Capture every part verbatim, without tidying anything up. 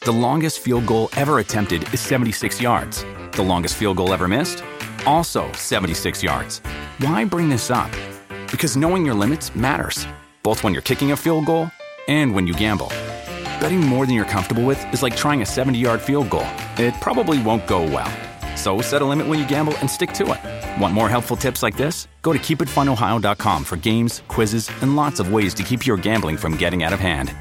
The longest field goal ever attempted is seventy-six yards. The longest field goal ever missed? Also seventy-six yards. Why bring this up? Because knowing your limits matters, both when you're kicking a field goal and when you gamble. Betting more than you're comfortable with is like trying a seventy-yard field goal. It probably won't go well. So set a limit when you gamble and stick to it. Want more helpful tips like this? Go to keep it fun ohio dot com for games, quizzes, and lots of ways to keep your gambling from getting out of hand.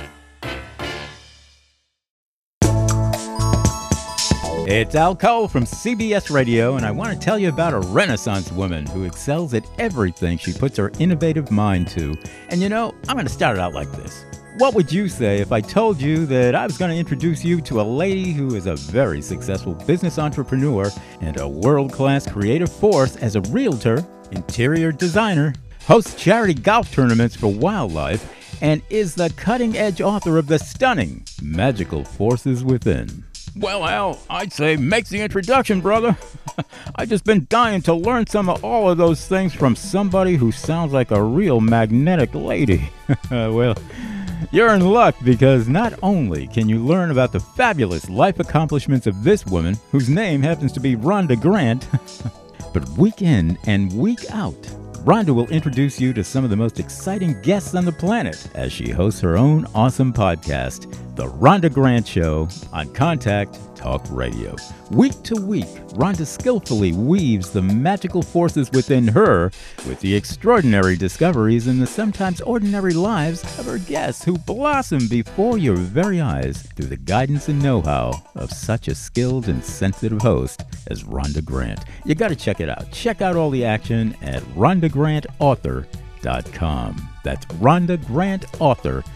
It's Al Cole from C B S Radio, and I want to tell you about a Renaissance woman who excels at everything she puts her innovative mind to. And you know, I'm going to start it out like this. What would you say if I told you that I was going to introduce you to a lady who is a very successful business entrepreneur and a world-class creative force as a realtor, interior designer, hosts charity golf tournaments for wildlife, and is the cutting-edge author of the stunning Magical Forces Within? Well, Al, I'd say make the introduction, brother. I've just been dying to learn some of all of those things from somebody who sounds like a real magnetic lady. Well, you're in luck, because not only can you learn about the fabulous life accomplishments of this woman, whose name happens to be Rhonda Grant, but week in and week out, Rhonda will introduce you to some of the most exciting guests on the planet as she hosts her own awesome podcast, The Rhonda Grant Show, on Contact Talk Radio. Week to week, Rhonda skillfully weaves the magical forces within her with the extraordinary discoveries in the sometimes ordinary lives of her guests, who blossom before your very eyes through the guidance and know-how of such a skilled and sensitive host as Rhonda Grant. You got to check it out. Check out all the action at rhonda grant author dot com. That's rhonda grant author dot com.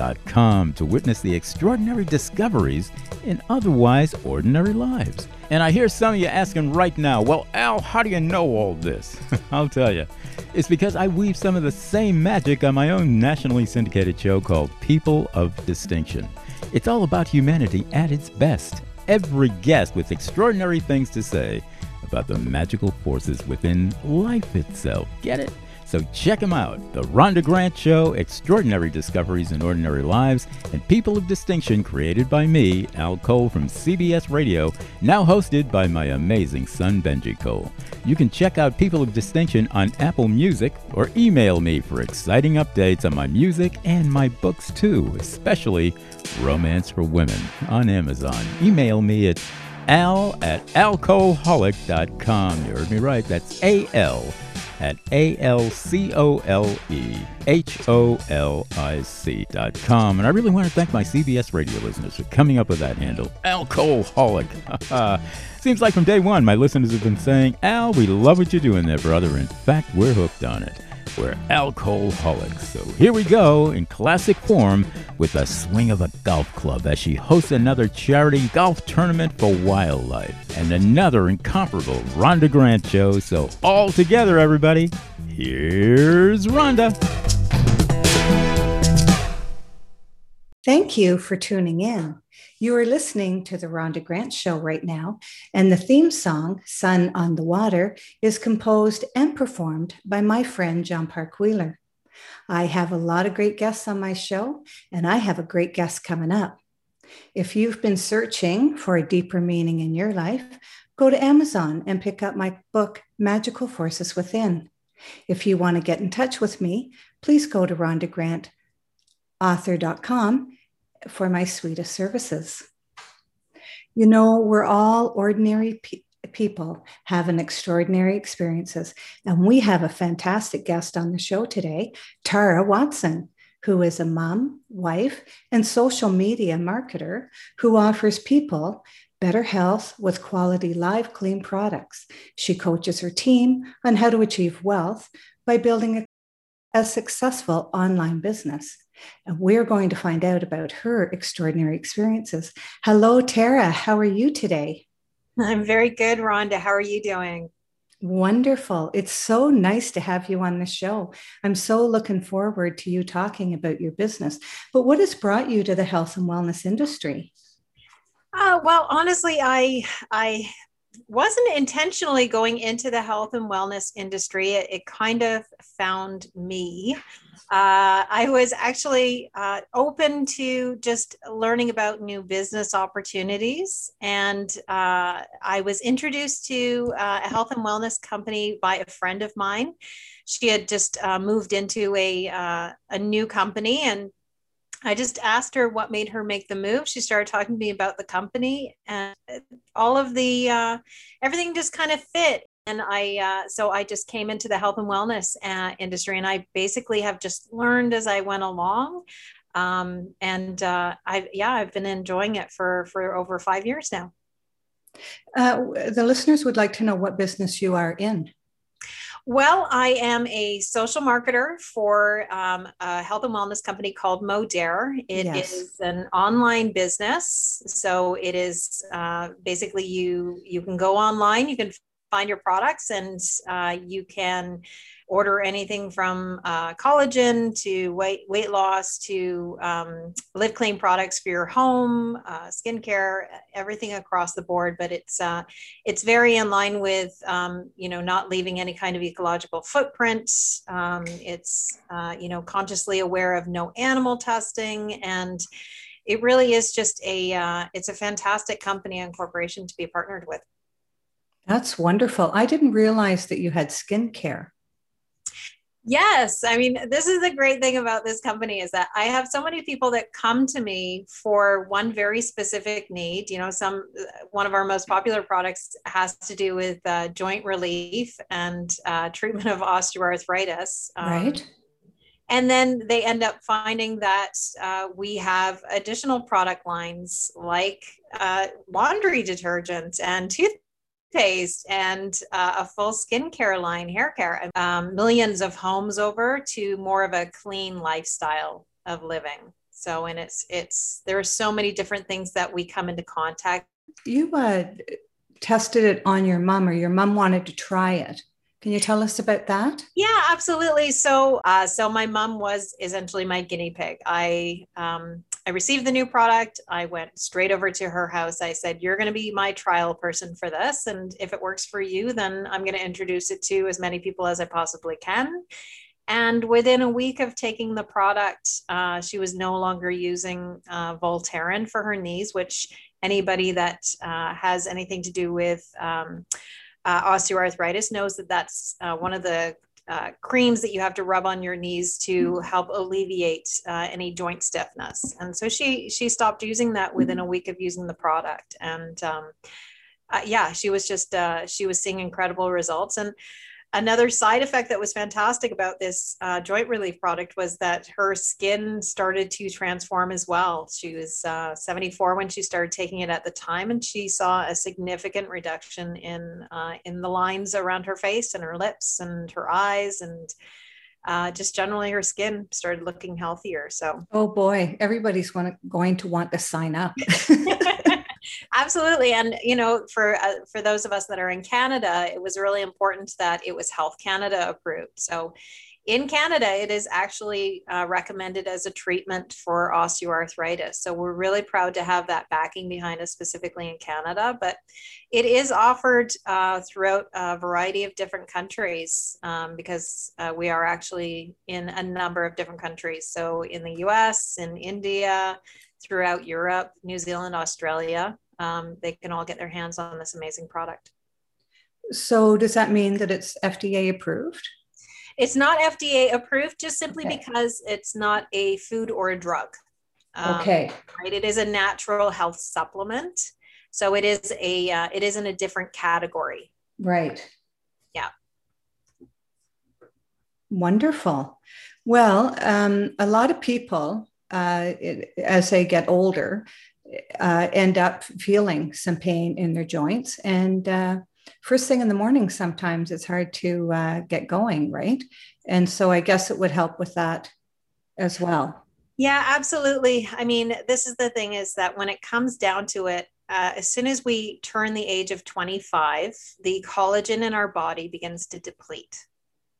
Com to witness the extraordinary discoveries in otherwise ordinary lives. And I hear some of you asking right now, well, Al, how do you know all this? I'll tell you. It's because I weave some of the same magic on my own nationally syndicated show called People of Distinction. It's all about humanity at its best. Every guest with extraordinary things to say about the magical forces within life itself. Get it? So check them out. The Rhonda Grant Show, Extraordinary Discoveries in Ordinary Lives, and People of Distinction, created by me, Al Cole from C B S Radio, now hosted by my amazing son, Benji Cole. You can check out People of Distinction on Apple Music, or email me for exciting updates on my music and my books too, especially Romance for Women on Amazon. Email me at al at alcoholic dot com. You heard me right. That's A L at A L C O L E H O L I C dot com. And I really want to thank my C B S radio listeners for coming up with that handle, Alcoholic. Seems like from day one, my listeners have been saying, Al, we love what you're doing there, brother. In fact, we're hooked on it. We're alcoholics. So here we go in classic form with the swing of a golf club as she hosts another charity golf tournament for wildlife and another incomparable Rhonda Grant show. So all together, everybody, here's Rhonda. Thank you for tuning in. You are listening to the Rhonda Grant Show right now, and the theme song, Sun on the Water, is composed and performed by my friend John Park Wheeler. I have a lot of great guests on my show, and I have a great guest coming up. If you've been searching for a deeper meaning in your life, go to Amazon and pick up my book, Magical Forces Within. If you want to get in touch with me, please go to rhonda grant author dot com for my suite of services. You know, we're all ordinary pe- people having extraordinary experiences, and we have a fantastic guest on the show today, Tara Watson, who is a mom, wife, and social media marketer who offers people better health with quality live, clean products. She coaches her team on how to achieve wealth by building a, a successful online business. And we're going to find out about her extraordinary experiences. Hello, Tara. How are you today? I'm very good, Rhonda. How are you doing? Wonderful. It's so nice to have you on the show. I'm so looking forward to you talking about your business. But what has brought you to the health and wellness industry? Uh, well, honestly, I I wasn't intentionally going into the health and wellness industry. It, it kind of found me. Uh, I was actually uh, open to just learning about new business opportunities. And uh, I was introduced to uh, a health and wellness company by a friend of mine. She had just uh, moved into a, uh, a new company, and I just asked her what made her make the move. She started talking to me about the company, and all of the, uh, everything just kind of fit. And I, uh, so I just came into the health and wellness uh, industry, and I basically have just learned as I went along. Um, and uh, I, yeah, I've been enjoying it for, for over five years now. Uh, the listeners would like to know what business you are in. Well, I am a social marketer for um, a health and wellness company called Modere. It yes. is an online business. So it is uh, basically you, you can go online, you can find your products, and uh, you can order anything from uh, collagen to weight, weight loss to um, Live Clean products for your home, uh, skincare, everything across the board. But it's uh, it's very in line with um, you know, not leaving any kind of ecological footprint. Um, it's uh, you know, consciously aware of no animal testing, and it really is just a uh, it's a fantastic company and corporation to be partnered with. That's wonderful. I didn't realize that you had skincare. Yes. I mean, this is the great thing about this company is that I have so many people that come to me for one very specific need. You know, some, one of our most popular products has to do with uh, joint relief and uh, treatment of osteoarthritis. Um, right. And then they end up finding that uh, we have additional product lines like uh, laundry detergent and toothpaste. Paste and uh, a full skincare line, hair care, um, millions of homes over to more of a clean lifestyle of living. So, and it's, it's, there are so many different things that we come into contact. You uh, tested it on your mom, or your mom wanted to try it. Can you tell us about that? Yeah, absolutely. So, uh, so my mom was essentially my guinea pig. I, um, I received the new product. I went straight over to her house. I said, you're going to be my trial person for this. And if it works for you, then I'm going to introduce it to as many people as I possibly can. And within a week of taking the product, uh, she was no longer using uh, Voltaren for her knees, which anybody that uh, has anything to do with um, uh, osteoarthritis knows that that's uh, one of the Uh, creams that you have to rub on your knees to help alleviate uh, any joint stiffness. And so she she stopped using that within a week of using the product. And um, uh, yeah, she was just, uh, she was seeing incredible results. And another side effect that was fantastic about this uh, joint relief product was that her skin started to transform as well. She was uh, seventy-four when she started taking it at the time, and she saw a significant reduction in uh, in the lines around her face and her lips and her eyes, and uh, just generally her skin started looking healthier. So, oh boy, everybody's want to, going to want to sign up. Absolutely. And, you know, for uh, for those of us that are in Canada, it was really important that it was Health Canada approved. So in Canada, it is actually uh, recommended as a treatment for osteoarthritis. So we're really proud to have that backing behind us, specifically in Canada. But it is offered uh, throughout a variety of different countries um, because uh, we are actually in a number of different countries. So in the U S, in India, throughout Europe, New Zealand, Australia, um, they can all get their hands on this amazing product. So does that mean that it's F D A approved? It's not F D A approved, just simply okay. because it's not a food or a drug. Um, okay. Right. It is a natural health supplement. So it is a, uh, it is in a different category. Right. Yeah. Wonderful. Well, um, a lot of people, uh, it, as they get older, uh, end up feeling some pain in their joints. And uh, first thing in the morning, sometimes it's hard to uh, get going, right? And so I guess it would help with that as well. Yeah, absolutely. I mean, this is the thing is that when it comes down to it, uh, as soon as we turn the age of twenty-five, the collagen in our body begins to deplete.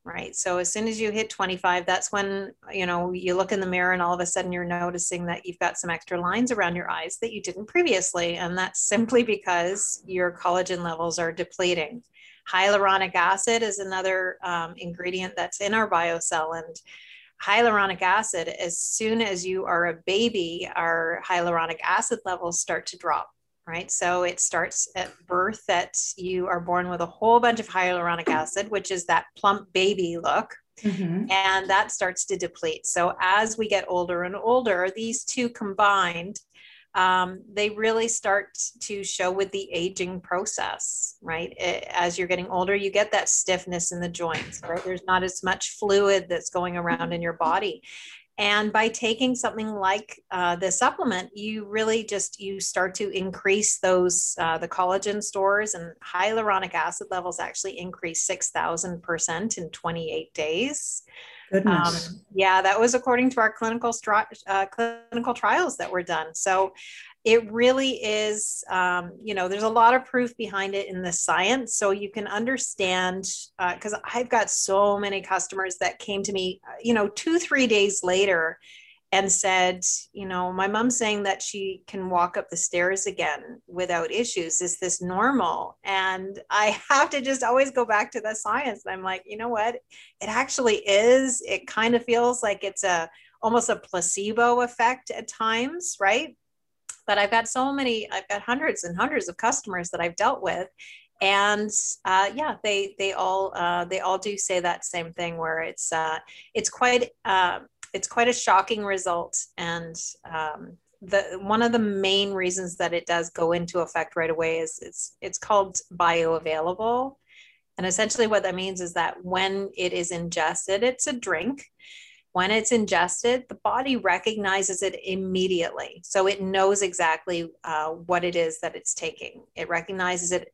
right? So as soon as you hit twenty-five, that's when, you know, you look in the mirror and all of a sudden you're noticing that you've got some extra lines around your eyes that you didn't previously. And that's simply because your collagen levels are depleting. Hyaluronic acid is another um, ingredient that's in our BioCell. And hyaluronic acid, as soon as you are a baby, our hyaluronic acid levels start to drop. Right. So it starts at birth that you are born with a whole bunch of hyaluronic acid, which is that plump baby look. Mm-hmm. And that starts to deplete. So as we get older and older, these two combined, um, they really start to show with the aging process, right? It, as you're getting older, you get that stiffness in the joints, right? There's not as much fluid that's going around in your body. And by taking something like uh, this supplement, you really just, you start to increase those, uh, the collagen stores, and hyaluronic acid levels actually increase six thousand percent in twenty-eight days. Goodness. Um, yeah, that was according to our clinical, stri- uh, clinical trials that were done. So it really is, um, you know, there's a lot of proof behind it in the science. So you can understand, because uh, I've got so many customers that came to me, you know, two, three days later and said, you know, my mom's saying that she can walk up the stairs again without issues. Is this normal? And I have to just always go back to the science. I'm like, you know what? It actually is. It kind of feels like it's a almost a placebo effect at times, right? But I've got so many, I've got hundreds and hundreds of customers that I've dealt with. And uh, yeah, they they all uh, they all do say that same thing, where it's uh, it's quite uh, it's quite a shocking result. And um, the one of the main reasons that it does go into effect right away is it's it's called bioavailable. And essentially what that means is that when it is ingested, it's a drink. When it's ingested, the body recognizes it immediately. So it knows exactly uh, what it is that it's taking. It recognizes it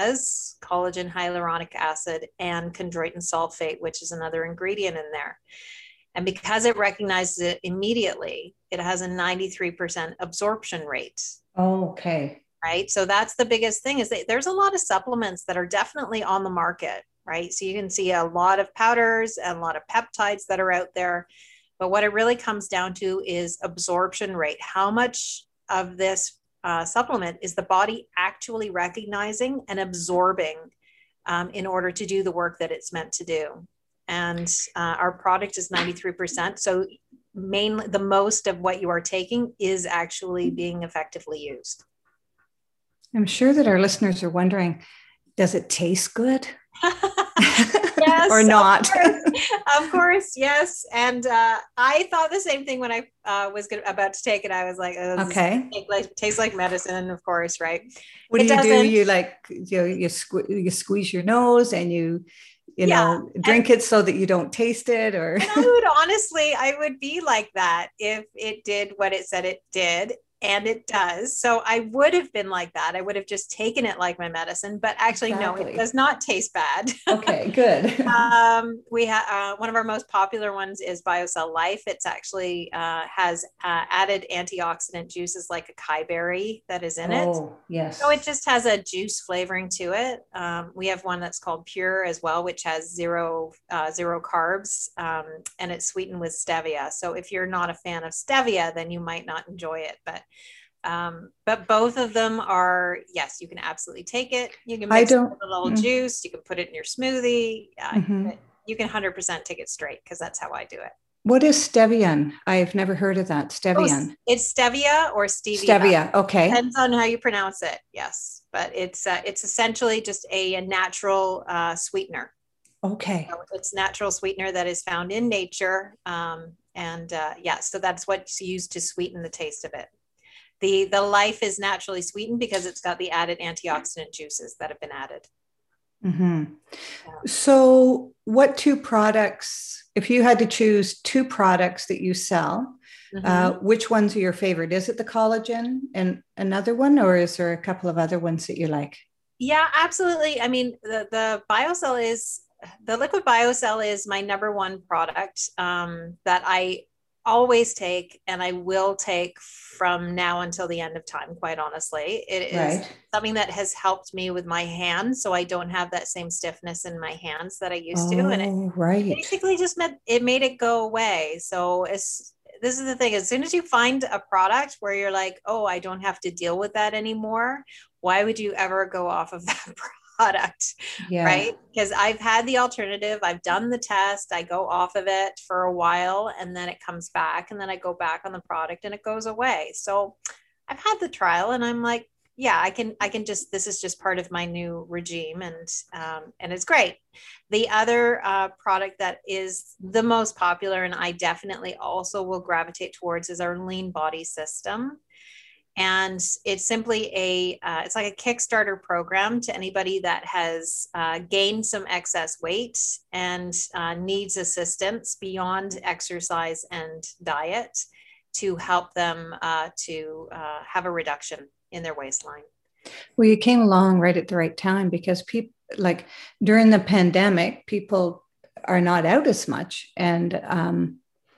as collagen, hyaluronic acid, and chondroitin sulfate, which is another ingredient in there. And because it recognizes it immediately, it has a ninety-three percent absorption rate. Oh, okay. Right. So that's the biggest thing, is that there's a lot of supplements that are definitely on the market. Right. So you can see a lot of powders and a lot of peptides that are out there. But what it really comes down to is absorption rate. How much of this uh, supplement is the body actually recognizing and absorbing um, in order to do the work that it's meant to do? And uh, our product is ninety-three percent. So mainly the most of what you are taking is actually being effectively used. I'm sure that our listeners are wondering, does it taste good? Yes, or not? Of course, of course, yes. And uh, I thought the same thing when I uh, was gonna, about to take it. I was like, oh, this okay, tastes like, tastes like medicine, of course, right? What it do you doesn't. do? You like you know, you, sque- you squeeze your nose and you you yeah, know drink and, it so that you don't taste it, or and I would honestly, I would be like that if it did what it said it did. And it does. So I would have been like that. I would have just taken it like my medicine, but actually, exactly. No, it does not taste bad. Okay, good. um, we have uh, one of our most popular ones is BioCell Life. It's actually uh, has uh, added antioxidant juices like acai berry that is in oh, it. Oh, yes. So it just has a juice flavoring to it. Um, we have one that's called Pure as well, which has zero uh, zero carbs, um, and it's sweetened with stevia. So if you're not a fan of stevia, then you might not enjoy it. But Um, but both of them are, yes, you can absolutely take it. You can mix it with a little mm. juice. You can put it in your smoothie. Uh, mm-hmm. You can one hundred percent take it straight, because that's how I do it. What is Stevian? I've never heard of that. Stevian. Oh, it's stevia or stevia. Stevia. Okay. Depends on how you pronounce it. Yes. But it's, uh, it's essentially just a, a natural uh, sweetener. Okay. So it's natural sweetener that is found in nature. Um, and uh, yeah, so that's what's used to sweeten the taste of it. The, the Life is naturally sweetened because it's got the added antioxidant juices that have been added. Mm-hmm. Yeah. So what two products, if you had to choose two products that you sell, mm-hmm. uh, which ones are your favorite? Is it the collagen and another one, or is there a couple of other ones that you like? Yeah, absolutely. I mean, the, the BioCell is, the liquid BioCell is my number one product um, that I always take, and I will take from now until the end of time, quite honestly. It is Right. something that has helped me with my hands, so I don't have that same stiffness in my hands that I used to. And it Oh, right. basically just meant it made it go away. So it's, this is the thing, as soon as you find a product where you're like, oh, I don't have to deal with that anymore, why would you ever go off of that product? Yeah. Right? Because I've had the alternative, I've done the test, I go off of it for a while, and then it comes back, and then I go back on the product and it goes away. So I've had the trial, and I'm like, yeah, I can, I can just, this is just part of my new regime, and, um, and it's great. The other uh, product that is the most popular, and I definitely also will gravitate towards, is our Lean Body System. And it's simply a, uh, it's like a Kickstarter program to anybody that has uh, gained some excess weight and uh, needs assistance beyond exercise and diet to help them uh, to uh, have a reduction in their waistline. Well, you came along right at the right time, because people, like during the pandemic, people are not out as much. And um,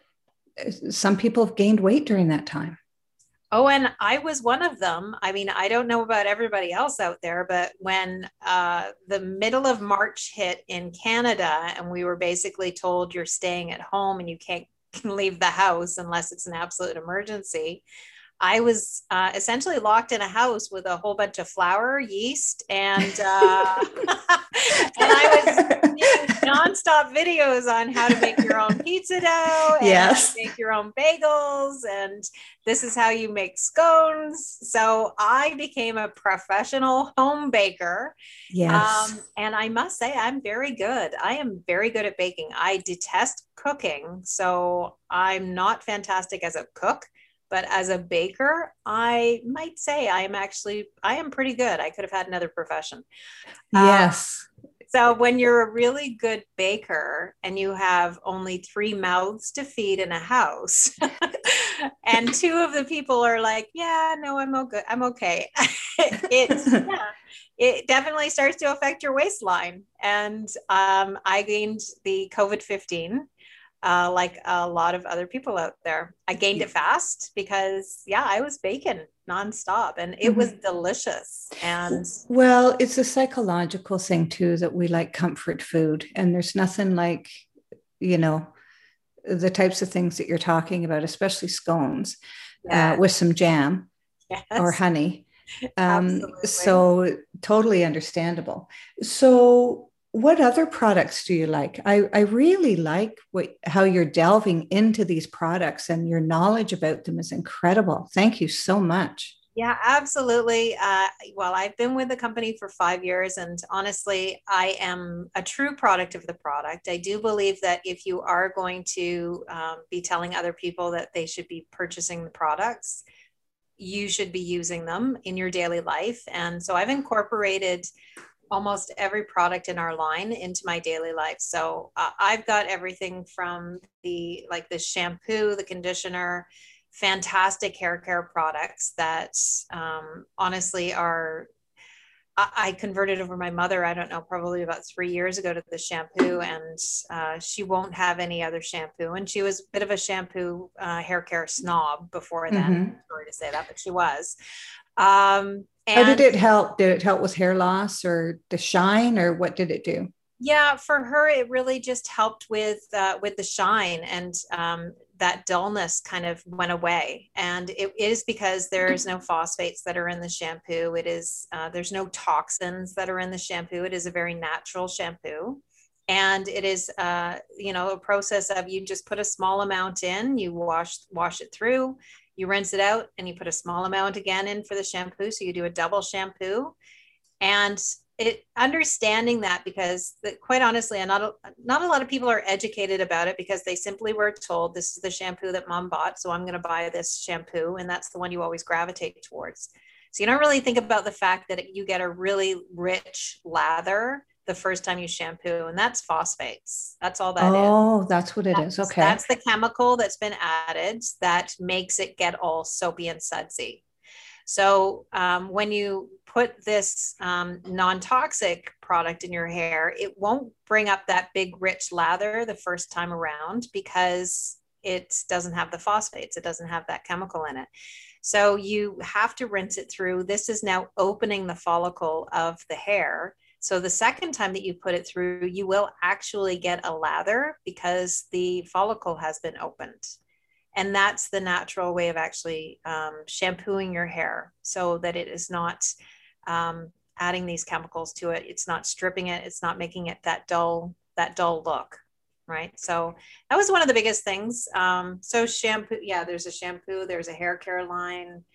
some people have gained weight during that time. Oh, and I was one of them. I mean, I don't know about everybody else out there, but when uh, the middle of March hit in Canada, and we were basically told you're staying at home and you can't leave the house unless it's an absolute emergency, I was uh, essentially locked in a house with a whole bunch of flour, yeast, and uh, and I was making nonstop videos on how to make your own pizza dough, and yes. how to make your own bagels, and this is how you make scones. So I became a professional home baker. Yes. Um, and I must say, I'm very good. I am very good at baking. I detest cooking, so I'm not fantastic as a cook. But as a baker, I might say I am actually, I am pretty good. I could have had another profession. Yes. Um, so when you're a really good baker and you have only three mouths to feed in a house, and two of the people are like, yeah, no, I'm okay. I'm okay. It's, yeah, it definitely starts to affect your waistline. And um, I gained the COVID fifteen. Uh, like a lot of other people out there. I gained it fast because, yeah, I was baking nonstop, and it mm-hmm. was delicious. And well, it's a psychological thing too, that we like comfort food, and there's nothing like, you know, the types of things that you're talking about, especially scones yeah. uh, with some jam yes. or honey. Um, so totally understandable. So what other products do you like? I, I really like what, how you're delving into these products, and your knowledge about them is incredible. Thank you so much. Yeah, absolutely. Uh, well, I've been with the company for five years, and honestly, I am a true product of the product. I do believe that if you are going to um, be telling other people that they should be purchasing the products, you should be using them in your daily life. And so I've incorporated almost every product in our line into my daily life. So uh, I've got everything from the, like the shampoo, the conditioner, fantastic hair care products that um, honestly are, I, I converted over my mother, I don't know, probably about three years ago to the shampoo, and uh, she won't have any other shampoo. And she was a bit of a shampoo uh, hair care snob before then. Mm-hmm. Sorry to say that, but she was. Um, And how did it help? Did it help with hair loss or the shine, or what did it do? Yeah, for her, it really just helped with uh, with the shine, and um, that dullness kind of went away. And it is because there's no phosphates that are in the shampoo. It is uh, there's no toxins that are in the shampoo. It is a very natural shampoo. And it is, uh, you know, a process of, you just put a small amount in, you wash wash it through, you rinse it out, and you put a small amount again in for the shampoo. So you do a double shampoo. And it understanding that, because the, quite honestly, and not a, not a lot of people are educated about it, because they simply were told, this is the shampoo that mom bought, so I'm going to buy this shampoo. And that's the one you always gravitate towards. So you don't really think about the fact that you get a really rich lather the first time you shampoo, and that's phosphates. That's all that oh, is. Oh, that's what it that's, is. Okay. That's the chemical that's been added that makes it get all soapy and sudsy. So um, when you put this um, non-toxic product in your hair, it won't bring up that big rich lather the first time around, because it doesn't have the phosphates. It doesn't have that chemical in it. So you have to rinse it through. This is now opening the follicle of the hair. So the second time that you put it through, you will actually get a lather because the follicle has been opened. And that's the natural way of actually um, shampooing your hair so that it is not um, adding these chemicals to it. It's not stripping it. It's not making it that dull, that dull look. Right. So that was one of the biggest things. Um, so shampoo, yeah, there's a shampoo, there's a hair care line.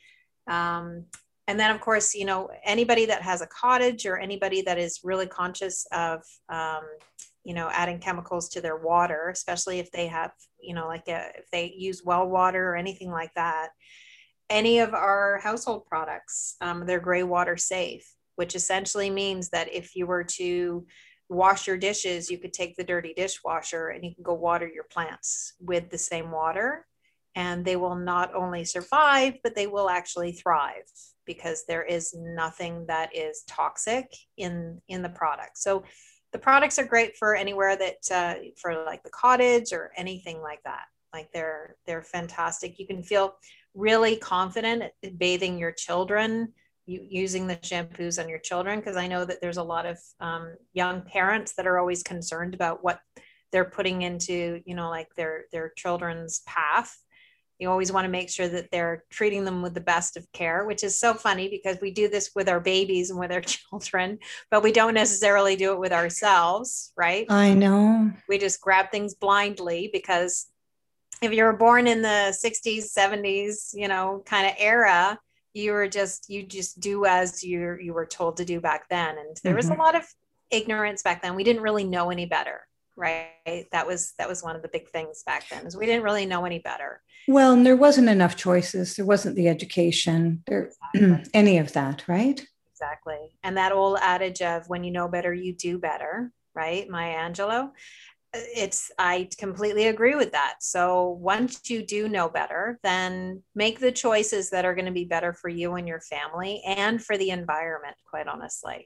Um, and then of course, you know, anybody that has a cottage or anybody that is really conscious of, um, you know, adding chemicals to their water, especially if they have, you know, like a, if they use well water or anything like that, any of our household products, um, they're gray water safe, which essentially means that if you were to wash your dishes, you could take the dirty dishwasher and you can go water your plants with the same water, and they will not only survive, but they will actually thrive because there is nothing that is toxic in in the product. So the products are great for anywhere that uh, for like the cottage or anything like that. Like they're they're fantastic. You can feel really confident bathing your children, using the shampoos on your children, because I know that there's a lot of um, young parents that are always concerned about what they're putting into, you know, like their their children's path. You always want to make sure that they're treating them with the best of care, which is so funny because we do this with our babies and with our children, but we don't necessarily do it with ourselves, right? I know. We just grab things blindly because if you were born in the sixties, seventies, you know, kind of era, you were just, you just do as you you were told to do back then. And there was Mm-hmm. a lot of ignorance back then. We didn't really know any better, right? That was, that was one of the big things back then is we didn't really know any better. Well, and there wasn't enough choices. There wasn't the education, there, Exactly. any of that, right? Exactly. And that old adage of when you know better, you do better, right? Maya Angelou. It's, I completely agree with that. So once you do know better, then make the choices that are going to be better for you and your family and for the environment, quite honestly.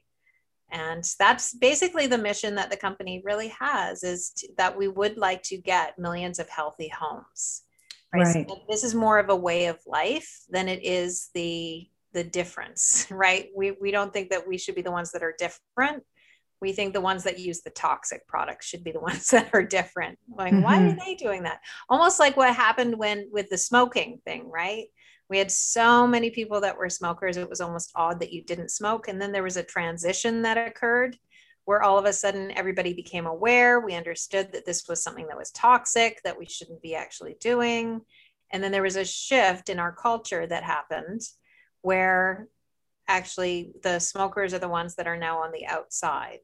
And that's basically the mission that the company really has, is to, that we would like to get millions of healthy homes. Right. Right. So this is more of a way of life than it is the the difference, right? We we don't think that we should be the ones that are different. We think the ones that use the toxic products should be the ones that are different. Like, mm-hmm. Why are they doing that? Almost like what happened when with the smoking thing, right? We had so many people that were smokers. It was almost odd that you didn't smoke. And then there was a transition that occurred where all of a sudden everybody became aware. We understood that this was something that was toxic, that we shouldn't be actually doing. And then there was a shift in our culture that happened where actually the smokers are the ones that are now on the outside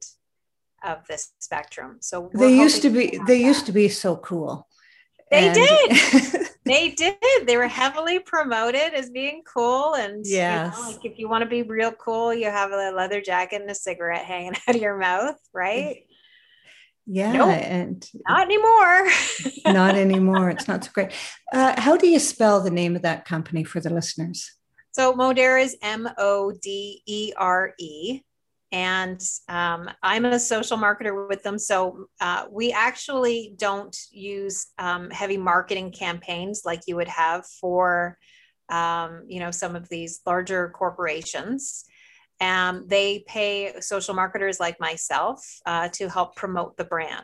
of this spectrum. So they used to be, to they that. used to be so cool. They and- did. They did. They were heavily promoted as being cool. And yes. You know, like if you want to be real cool, you have a leather jacket and a cigarette hanging out of your mouth, right? Yeah. Nope, and not anymore. Not anymore. It's not so great. Uh, how do you spell the name of that company for the listeners? So Modere is M O D E R E. And um, I'm a social marketer with them. So uh, we actually don't use um, heavy marketing campaigns like you would have for, um, you know, some of these larger corporations. Um, they pay social marketers like myself uh, to help promote the brand.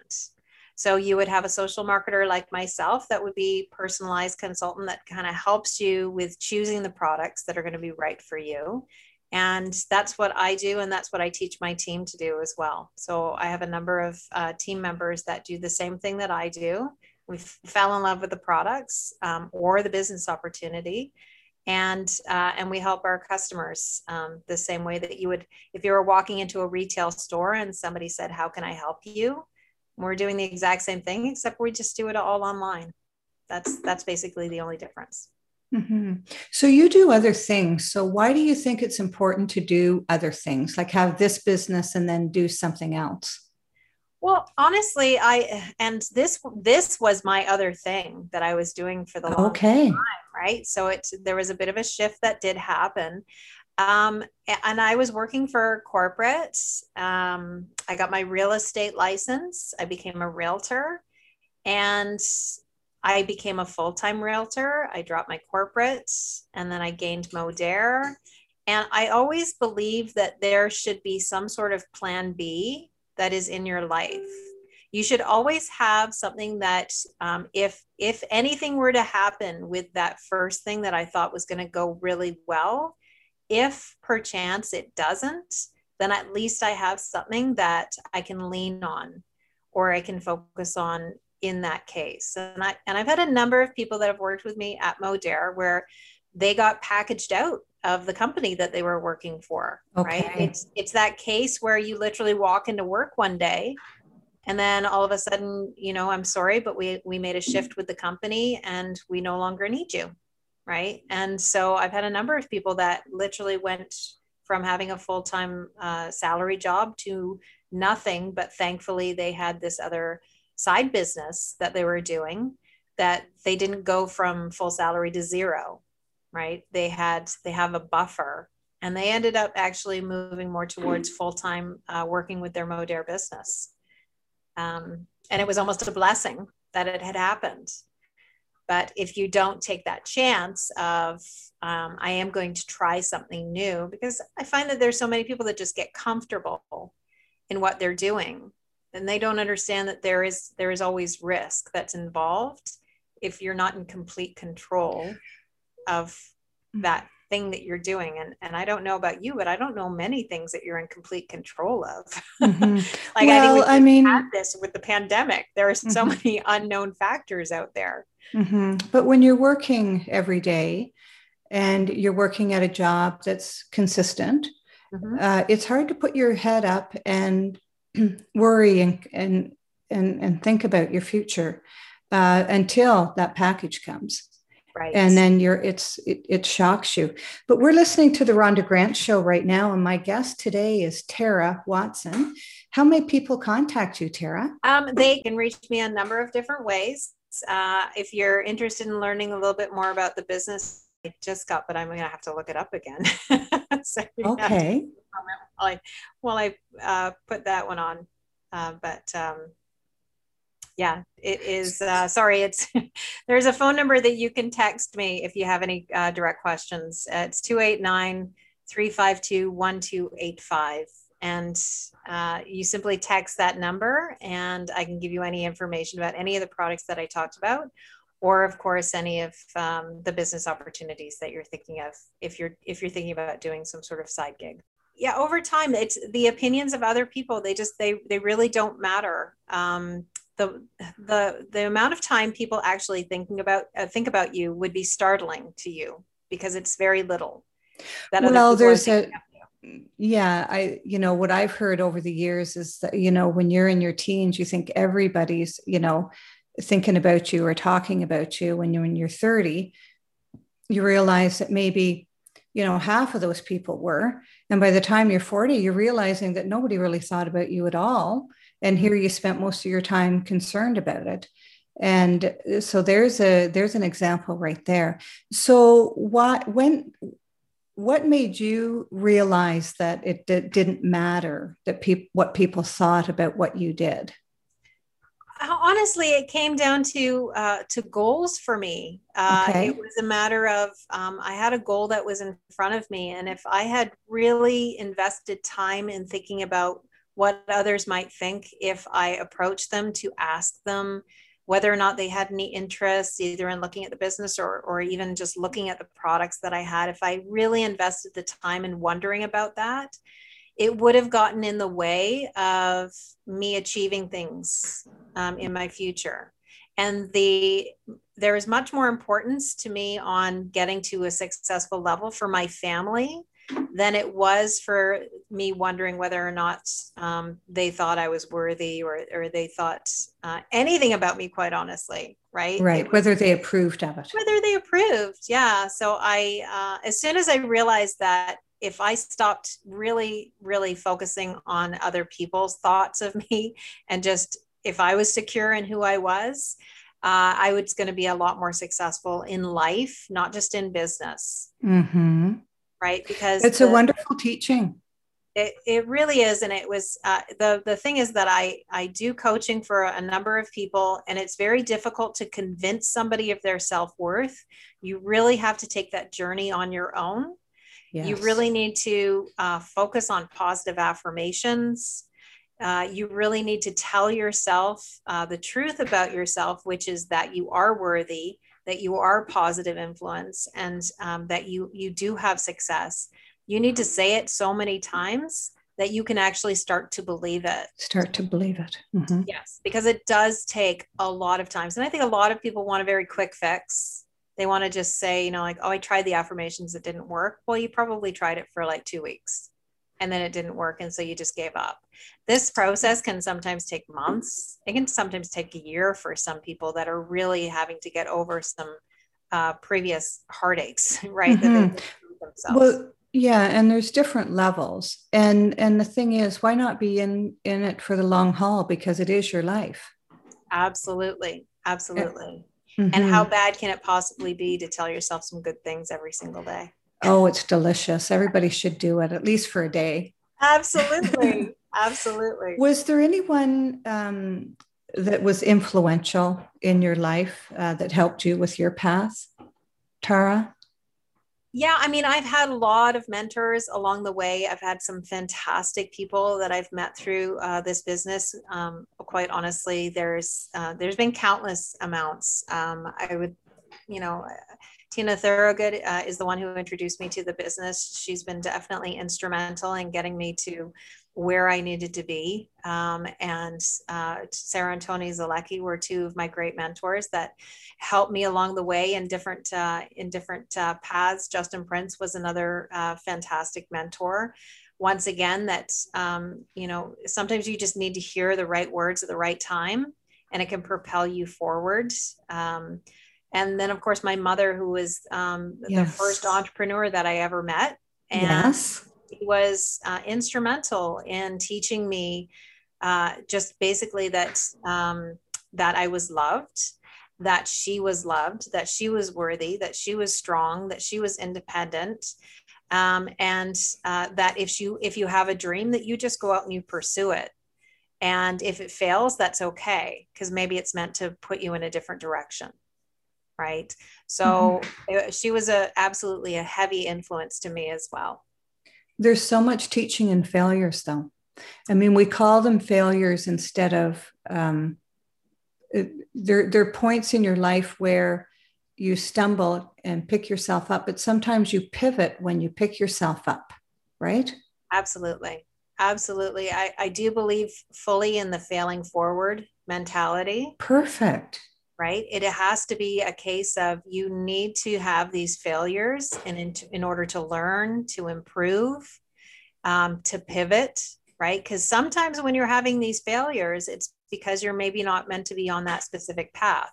So you would have a social marketer like myself that would be personalized consultant that kind of helps you with choosing the products that are going to be right for you. And that's what I do. And that's what I teach my team to do as well. So I have a number of uh, team members that do the same thing that I do. We f- fell in love with the products um, or the business opportunity. And, uh, and we help our customers um, the same way that you would, if you were walking into a retail store and somebody said, how can I help you? We're doing the exact same thing, except we just do it all online. That's, that's basically the only difference. Mm-hmm. So you do other things. So why do you think it's important to do other things, like have this business and then do something else? Well, honestly, I, and this, this was my other thing that I was doing for the long okay. time, right? So it, there was a bit of a shift that did happen. Um, and I was working for corporate. Um, I got my real estate license. I became a realtor, and I became a full-time realtor. I dropped my corporate, and then I gained Modere. And I always believe that there should be some sort of plan B that is in your life. You should always have something that um, if if anything were to happen with that first thing that I thought was going to go really well, if perchance it doesn't, then at least I have something that I can lean on or I can focus on in that case. And, I, and I've had a number of people that have worked with me at Modere where they got packaged out of the company that they were working for, Okay. right? It's, it's that case where you literally walk into work one day and then all of a sudden, you know, I'm sorry, but we, we made a shift with the company and we no longer need you, right? And so I've had a number of people that literally went from having a full-time uh, salary job to nothing, but thankfully they had this other side business that they were doing that they didn't go from full salary to zero, right? They had, they have a buffer and they ended up actually moving more towards full-time uh, working with their Modere business. Um, and it was almost a blessing that it had happened. But if you don't take that chance of, um, I am going to try something new, because I find that there's so many people that just get comfortable in what they're doing and they don't understand that there is, there is always risk that's involved if you're not in complete control of that thing that you're doing. And, and I don't know about you, but I don't know many things that you're in complete control of. Mm-hmm. Like well, I think we I mean, had this with the pandemic. There are so mm-hmm. many unknown factors out there. Mm-hmm. But when you're working every day and you're working at a job that's consistent, mm-hmm. uh, it's hard to put your head up and worry and, and, and, and think about your future uh, until that package comes. Right. And then you're, it's, it, it shocks you. But we're listening to the Rhonda Grant Show right now. And my guest today is Tara Watson. How may people contact you, Tara? Um, they can reach me a number of different ways. Uh, if you're interested in learning a little bit more about the business I just got, but I'm going to have to look it up again. So okay. While I, while I uh, put that one on. Uh, but um, yeah, it is. Uh, sorry, it's there's a phone number that you can text me if you have any uh, direct questions. Uh, it's two eight nine, three five two, one two eight five. And uh, you simply text that number and I can give you any information about any of the products that I talked about, or of course, any of um, the business opportunities that you're thinking of if you're if you're thinking about doing some sort of side gig. Yeah, over time, it's the opinions of other people. They just they they really don't matter. Um, the the the amount of time people actually thinking about uh, think about you would be startling to you because it's very little. That well, other there's a yeah, I you know what I've heard over the years is that you know when you're in your teens, you think everybody's you know thinking about you or talking about you. When you're when you're thirty, you realize that maybe you know half of those people were, and by the time you're forty, you're realizing that nobody really thought about you at all. And here you spent most of your time concerned about it. And so there's a there's an example right there. So what when what made you realize that it did, didn't matter that people what people thought about what you did? Honestly, it came down to uh, to goals for me. Uh, okay. It was a matter of um, I had a goal that was in front of me, and if I had really invested time in thinking about what others might think if I approached them to ask them whether or not they had any interest either in looking at the business or, or even just looking at the products that I had, if I really invested the time in wondering about that, it would have gotten in the way of me achieving things um, in my future. And the there is much more importance to me on getting to a successful level for my family than it was for me wondering whether or not um, they thought I was worthy or, or they thought uh, anything about me, quite honestly, right? Right, whether they approved of it. Whether they approved, yeah. So I, uh, as soon as I realized that if I stopped really, really focusing on other people's thoughts of me and just if I was secure in who I was, uh, I was going to be a lot more successful in life, not just in business. Mm-hmm. Right? Because it's the, a wonderful teaching. It, it really is. And it was, uh, the, the thing is that I, I do coaching for a number of people, and it's very difficult to convince somebody of their self-worth. You really have to take that journey on your own. Yes. You really need to uh, focus on positive affirmations. Uh, you really need to tell yourself uh, the truth about yourself, which is that you are worthy, that you are positive influence, and um, that you, you do have success. You need to say it so many times that you can actually start to believe it. Start to believe it. Mm-hmm. Yes, because it does take a lot of times. And I think a lot of people want a very quick fix. They want to just say, you know, like, oh, I tried the affirmations, it didn't work. Well, you probably tried it for like two weeks and then it didn't work. And so you just gave up. This process can sometimes take months. It can sometimes take a year for some people that are really having to get over some uh, previous heartaches, right? Mm-hmm. That they themselves. Well, yeah, and there's different levels. And and the thing is, why not be in, in it for the long haul? Because it is your life. Absolutely. Absolutely. Mm-hmm. And how bad can it possibly be to tell yourself some good things every single day? Oh, it's delicious. Everybody should do it, at least for a day. Absolutely. Absolutely. Was there anyone um, that was influential in your life uh, that helped you with your path, Tara? Yeah, I mean, I've had a lot of mentors along the way. I've had some fantastic people that I've met through uh, this business. Um, quite honestly, there's uh, there's been countless amounts. Um, I would, you know, Tina Thorogood uh, is the one who introduced me to the business. She's been definitely instrumental in getting me to where I needed to be. Um, and uh, Sarah and Tony Zalecki were two of my great mentors that helped me along the way in different uh, in different uh, paths. Justin Prince was another uh, fantastic mentor. Once again, that, um, you know, sometimes you just need to hear the right words at the right time, and it can propel you forward. Um, and then, of course, my mother, who was um, yes. the first entrepreneur that I ever met. And yes. He was uh, instrumental in teaching me uh, just basically that um, that I was loved, that she was loved, that she was worthy, that she was strong, that she was independent, um, and uh, that if you if you have a dream, that you just go out and you pursue it. And if it fails, that's okay, because maybe it's meant to put you in a different direction. Right. So mm-hmm. she was a absolutely a heavy influence to me as well. There's so much teaching in failures, though. I mean, we call them failures instead of, um, it, there, there are points in your life where you stumble and pick yourself up, but sometimes you pivot when you pick yourself up, right? Absolutely. Absolutely. I, I do believe fully in the failing forward mentality. Perfect. Right. It has to be a case of you need to have these failures in, in, in order to learn, to improve, um, to pivot. Right. Because sometimes when you're having these failures, it's because you're maybe not meant to be on that specific path.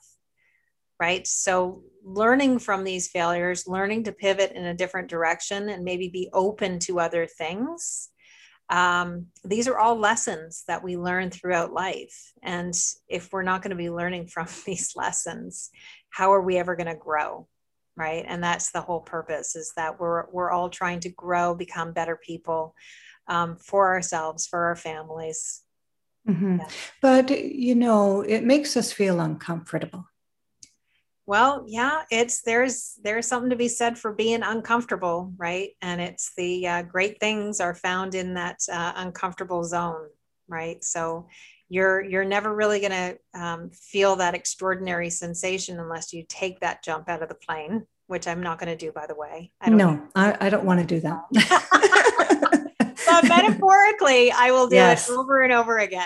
Right. So learning from these failures, learning to pivot in a different direction and maybe be open to other things. Um, these are all lessons that we learn throughout life. And if we're not going to be learning from these lessons, how are we ever going to grow? Right. And that's the whole purpose, is that we're, we're all trying to grow, become better people um, for ourselves, for our families. Mm-hmm. Yeah. But, you know, it makes us feel uncomfortable. Well, yeah, it's there's there's something to be said for being uncomfortable, right? And it's the uh, great things are found in that uh, uncomfortable zone, right? So you're you're never really going to um, feel that extraordinary sensation unless you take that jump out of the plane, which I'm not going to do, by the way. I don't no, I, I don't want to do that. But metaphorically, I will do yes. it over and over again.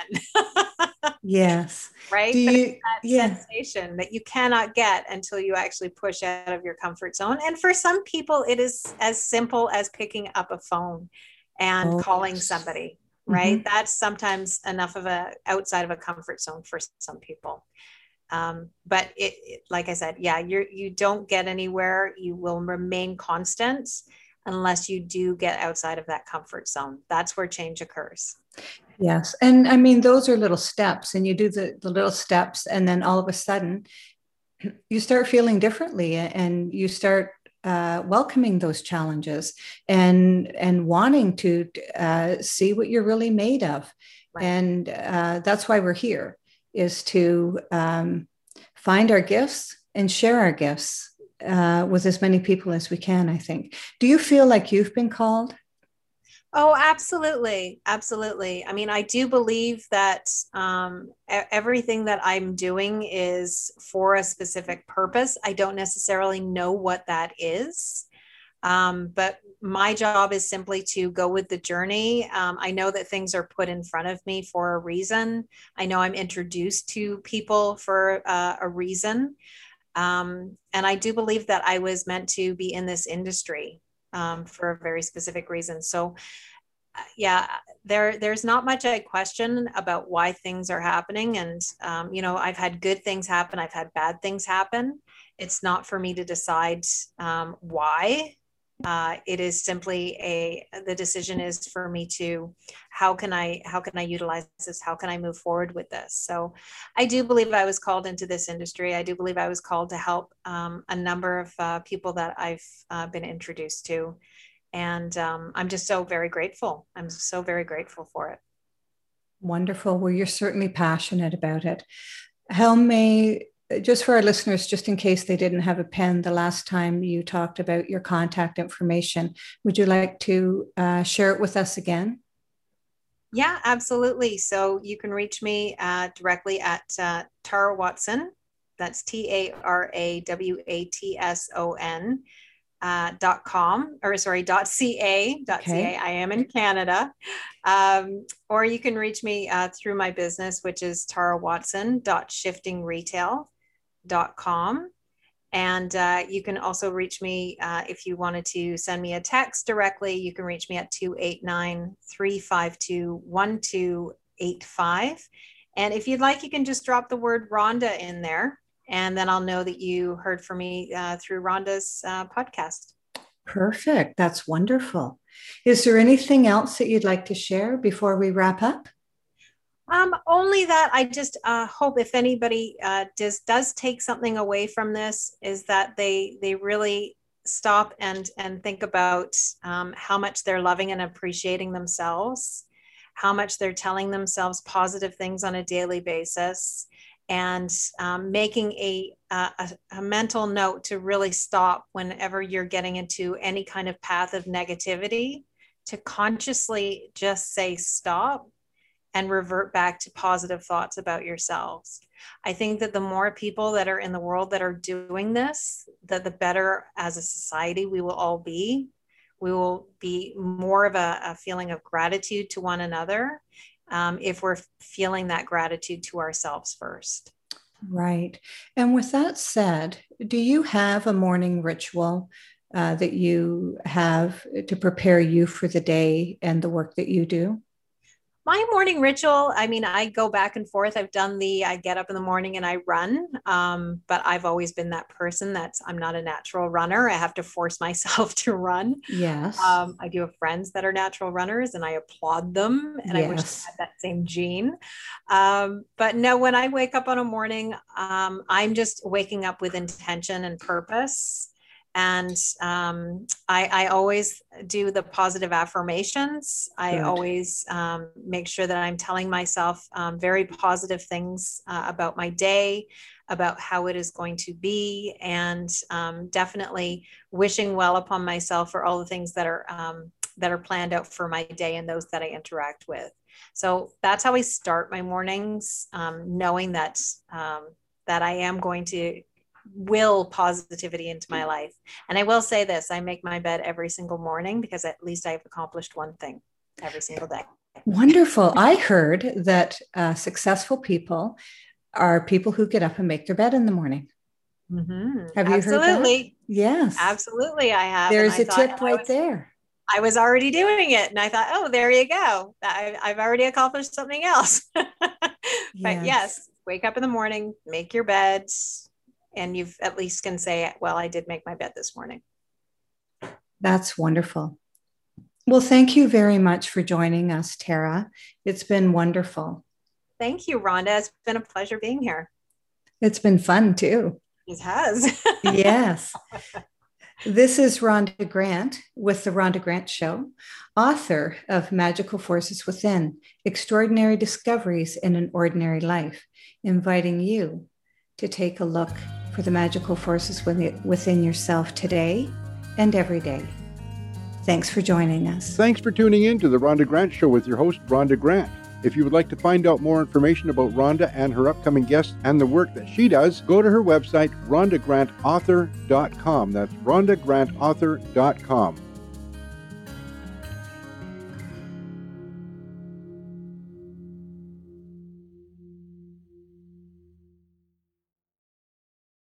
Yes. Right. Do but you, it's that yeah. sensation that you cannot get until you actually push out of your comfort zone. And for some people, it is as simple as picking up a phone and oh, calling yes. somebody. Right. Mm-hmm. That's sometimes enough of a outside of a comfort zone for some people. Um, but it, it, like I said, yeah, you're, you don't get anywhere. You will remain constant unless you do get outside of that comfort zone. That's where change occurs. Yes. And I mean, those are little steps, and you do the, the little steps, and then all of a sudden you start feeling differently, and you start uh, welcoming those challenges and and wanting to uh, see what you're really made of. Right. And uh, that's why we're here, is to um, find our gifts and share our gifts uh, with as many people as we can, I think. Do you feel like you've been called? Oh, absolutely. Absolutely. I mean, I do believe that um, everything that I'm doing is for a specific purpose. I don't necessarily know what that is. Um, but my job is simply to go with the journey. Um, I know that things are put in front of me for a reason. I know I'm introduced to people for uh, a reason. Um, and I do believe that I was meant to be in this industry um, for a very specific reason. So yeah, there, there's not much I question about why things are happening. And, um, you know, I've had good things happen. I've had bad things happen. It's not for me to decide um, why. Uh, it is simply a, the decision is for me to, how can I, how can I utilize this? How can I move forward with this? So I do believe I was called into this industry. I do believe I was called to help um, a number of uh, people that I've uh, been introduced to. And um, I'm just so very grateful. I'm so very grateful for it. Wonderful. Well, you're certainly passionate about it. How may, just for our listeners, just in case they didn't have a pen the last time you talked about your contact information, would you like to uh, share it with us again? Yeah, absolutely. So you can reach me uh, directly at uh, Tara Watson. That's T A R A W A T S O N. Uh, dot com or sorry dot ca dot okay. ca. I am in Canada, um, or you can reach me uh, through my business, which is Tara Watson dot shifting retail dot com, and uh, you can also reach me uh, if you wanted to send me a text directly. You can reach me at two eight nine, three five two, one two eight five, and if you'd like, you can just drop the word Rhonda in there. And then I'll know that you heard from me uh, through Rhonda's uh, podcast. Perfect. That's wonderful. Is there anything else that you'd like to share before we wrap up? Um, only that I just uh, hope if anybody uh, does, does take something away from this, is that they they really stop and, and think about um, how much they're loving and appreciating themselves, how much they're telling themselves positive things on a daily basis, and um, making a, a, a mental note to really stop whenever you're getting into any kind of path of negativity, to consciously just say stop and revert back to positive thoughts about yourselves. I think that the more people that are in the world that are doing this, that the better as a society we will all be. We will be more of a, a feeling of gratitude to one another. Um, if we're feeling that gratitude to ourselves first. Right. And with that said, do you have a morning ritual uh, that you have to prepare you for the day and the work that you do? My morning ritual, I mean, I go back and forth. I've done the, I get up in the morning and I run, um, but I've always been that person that's, I'm not a natural runner. I have to force myself to run. Yes. Um, I do have friends that are natural runners and I applaud them, and yes. I wish I had that same gene. Um, but no, when I wake up on a morning, um, I'm just waking up with intention and purpose. And um, I, I always do the positive affirmations. I Good. always um, make sure that I'm telling myself um, very positive things uh, about my day, about how it is going to be, and um, definitely wishing well upon myself for all the things that are um, that are planned out for my day and those that I interact with. So that's how I start my mornings, um, knowing that um, that I am going to will positivity into my life. And I will say this, I make my bed every single morning because at least I've accomplished one thing every single day. Wonderful. I heard that uh, successful people are people who get up and make their bed in the morning. Mm-hmm. Have you Absolutely. heard that? Yes. Absolutely, I have. There's I a tip right was, there. I was already doing it. And I thought, oh, there you go. I, I've already accomplished something else. But yes. yes, wake up in the morning, make your bed, and you've at least can say, well, I did make my bed this morning. That's wonderful. Well, thank you very much for joining us, Tara. It's been wonderful. Thank you, Rhonda. It's been a pleasure being here. It's been fun too. It has. Yes. This is Rhonda Grant with The Rhonda Grant Show, author of Magical Forces Within, Extraordinary Discoveries in an Ordinary Life, inviting you to take a look for the magical forces within yourself today and every day. Thanks for joining us. Thanks for tuning in to The Rhonda Grant Show with your host, Rhonda Grant. If you would like to find out more information about Rhonda and her upcoming guests and the work that she does, go to her website, rhonda grant author dot com. That's rhonda grant author dot com.